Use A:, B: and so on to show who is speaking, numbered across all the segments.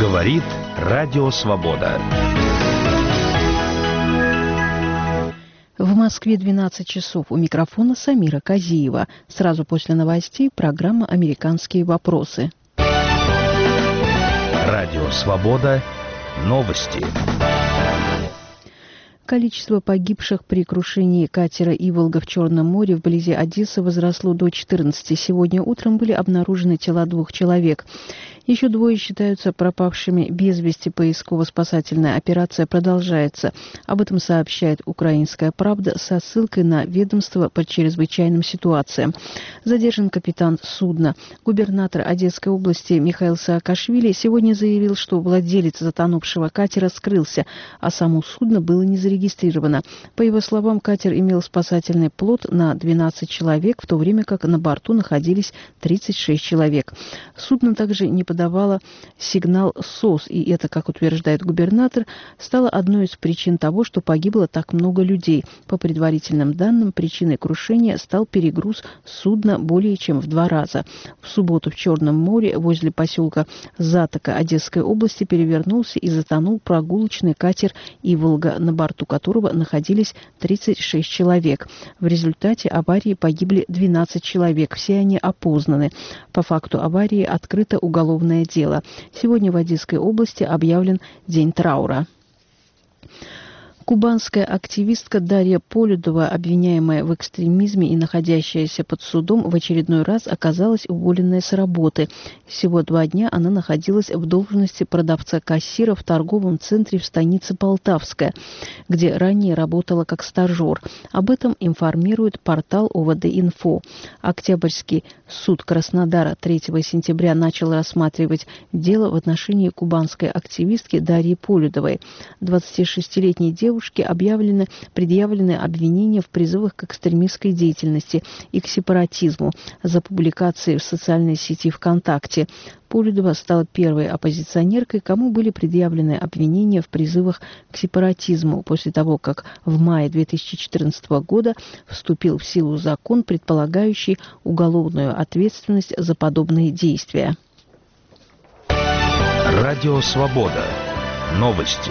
A: Говорит Радио Свобода.
B: В Москве 12 часов. У микрофона Самира Казиева. Сразу после новостей программа «Американские вопросы».
A: Радио Свобода. Новости.
B: Количество погибших при крушении катера «Иволга» в Черном море вблизи Одессы возросло до 14. Сегодня утром были обнаружены тела 2 человек. Еще 2 считаются пропавшими без вести. Поисково-спасательная операция продолжается. Об этом сообщает «Украинская правда» со ссылкой на ведомство по чрезвычайным ситуациям. Задержан капитан судна. Губернатор Одесской области Михаил Саакашвили сегодня заявил, что владелец затонувшего катера скрылся, а само судно было не зарегистрировано. По его словам, катер имел спасательный плот на 12 человек, в то время как на борту находились 36 человек. Судно также не подавало сигнал СОС, и это, как утверждает губернатор, стало одной из причин того, что погибло так много людей. По предварительным данным, причиной крушения стал перегруз судна более чем в 2 раза. В субботу в Черном море возле поселка Затока Одесской области перевернулся и затонул прогулочный катер «Иволга», на борту которого находились 36 человек. В результате аварии погибли 12 человек. Все они опознаны. По факту аварии открыто уголовное дело. Сегодня в Одесской области объявлен день траура. Кубанская активистка Дарья Полюдова, обвиняемая в экстремизме и находящаяся под судом, в очередной раз оказалась уволенной с работы. Всего 2 дня она находилась в должности продавца-кассира в торговом центре в станице Полтавская, где ранее работала как стажер. Об этом информирует портал ОВД-Инфо. Октябрьский суд Краснодара 3 сентября начал рассматривать дело в отношении кубанской активистки Дарьи Полюдовой. 26-летней девушке предъявлены обвинения в призывах к экстремистской деятельности и к сепаратизму за публикации в социальной сети ВКонтакте. Полюдова стала первой оппозиционеркой, кому были предъявлены обвинения в призывах к сепаратизму после того, как в мае 2014 года вступил в силу закон, предполагающий уголовную ответственность за подобные действия.
A: Радио Свобода. Новости.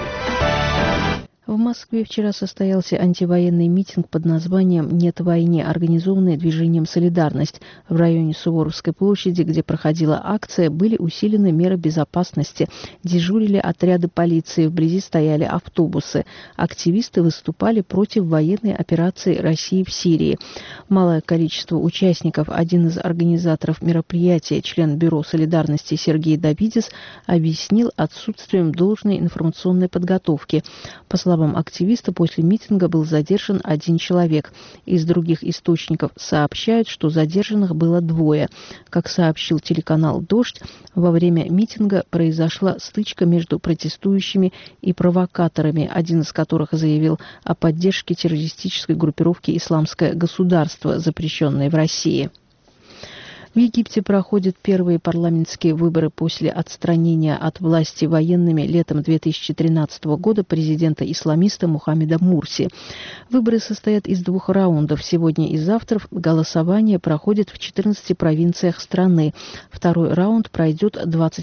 B: В Москве вчера состоялся антивоенный митинг под названием «Нет войне», организованный движением «Солидарность». В районе Суворовской площади, где проходила акция, были усилены меры безопасности. Дежурили отряды полиции, вблизи стояли автобусы. Активисты выступали против военной операции России в Сирии. Малое количество участников. Один из организаторов мероприятия, член Бюро солидарности Сергей Давидис, объяснил отсутствием должной информационной подготовки. По словам активиста, после митинга был задержан 1 человек. Из других источников сообщают, что задержанных было 2. Как сообщил телеканал «Дождь», во время митинга произошла стычка между протестующими и провокаторами, один из которых заявил о поддержке террористической группировки «Исламское государство», запрещенной в России. В Египте проходят первые парламентские выборы после отстранения от власти военными летом 2013 года президента-исламиста Мухаммеда Мурси. Выборы состоят из 2 раундов. Сегодня и завтра голосование проходит в 14 провинциях страны. Второй раунд пройдет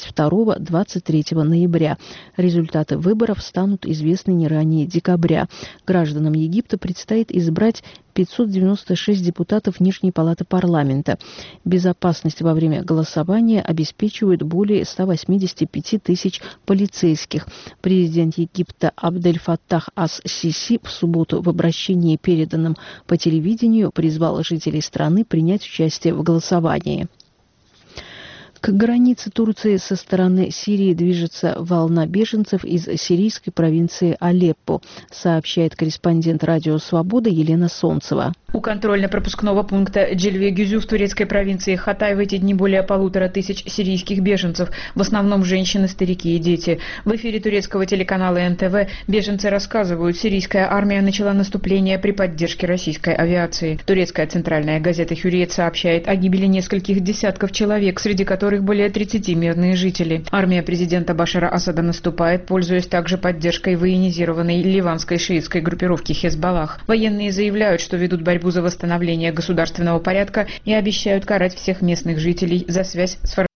B: 22-23 ноября. Результаты выборов станут известны не ранее декабря. Гражданам Египта предстоит избрать 596 депутатов Нижней палаты парламента. Безопасность во время голосования обеспечивают более 185 тысяч полицейских. Президент Египта Абдель-Фаттах ас-Сиси в субботу в обращении, переданном по телевидению, призвал жителей страны принять участие в голосовании. К границе Турции со стороны Сирии движется волна беженцев из сирийской провинции Алеппо, сообщает корреспондент «Радио Свобода» Елена Солнцева.
C: У контрольно-пропускного пункта Джельве-Гюзю в турецкой провинции Хатай в эти дни более 1500 сирийских беженцев, в основном женщины, старики и дети. В эфире турецкого телеканала НТВ беженцы рассказывают, сирийская армия начала наступление при поддержке российской авиации. Турецкая центральная газета «Хюриет» сообщает о гибели нескольких десятков человек, среди которых более 30 мирные жители. Армия президента Башара Асада наступает, пользуясь также поддержкой военизированной ливанской шиитской группировки Хезболлах. Военные заявляют, что ведут борьбу за восстановление государственного порядка и обещают карать всех местных жителей за связь с